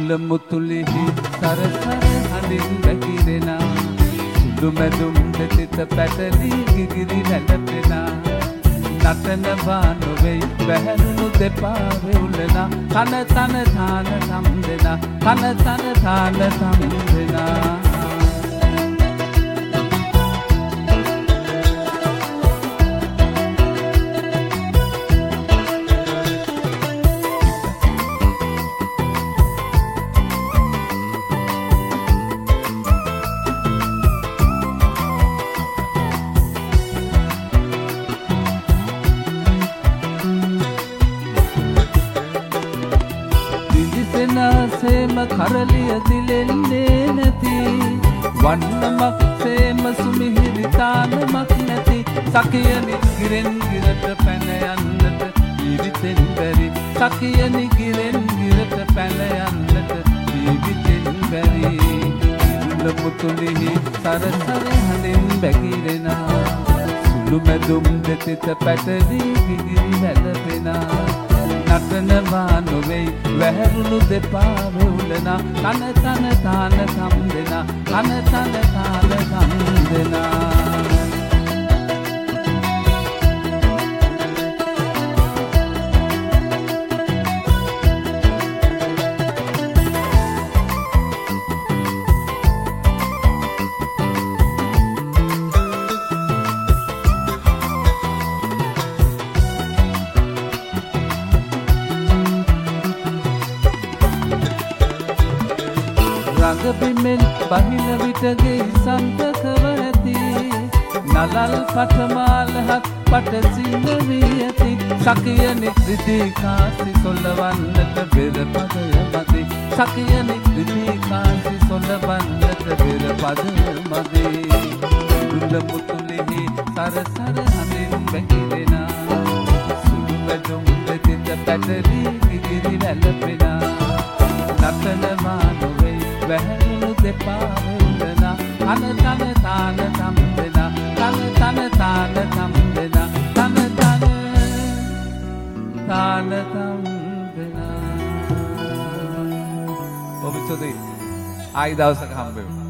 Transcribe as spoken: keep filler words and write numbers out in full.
ඉරුල මුතුලිහි සරසර හඬින් වැగిරෙනා සුදු මැදුම් දෙතිත පැටලි ගිගිරි වැළපෙනා නටනවා නොවෙයි වැහැරුණු දෙපා වෙවුලනා තන තන තාන තම් දෙනා තන තන තාන තම් දෙනා සේම කරලිය දිලෙන්නේ නැති වන්නමක් සේම සුමිහිරි තානමක් නැති සකියනි ගිරෙන් ගිරට පැන යන්නට ජීවිතෙන් බැරි සකියනි ගිරෙන් ගිරට පැන යන්නට ජීවිතෙන් බැරි ඉරුල මුතුලිහි සරසර හඬින් වැగిරෙනා සුළු මැදුම් දෙතිත පැටලි ගිගිරි වැළපෙනා නටනවා නොවෙයි වැහැරුණු දෙපා වෙවුලනා තන තන තාන තම් දෙනා තන තන තාන තම් දෙනා රඟබිමෙන් බහින විටගේ සන්තකව ඇති නලල් පටමාලහත් පට සින්න වී ඇති සකියනි රිදී කාසි සොල්ලවන්නට බෙර පදය මදි සකියනි රිදී කාසි සොල්ලවන්නට බෙර පදය මදි ඉරුල මුතුලිහි සරසර හඬින් වැగిරෙනා සුළු වැදුම් දෙතිත පැටලි ගිගිරි වැළපෙනා නටනවා නොවෙයි වැහැරුණු දෙපා වෙවුලනා තන තන තාන තම් දෙනා තන තන තාන තම් දෙනා තන තන තාන තම් දෙනා ඔබ චොදේ ආයි දවසක හම්බ වෙමු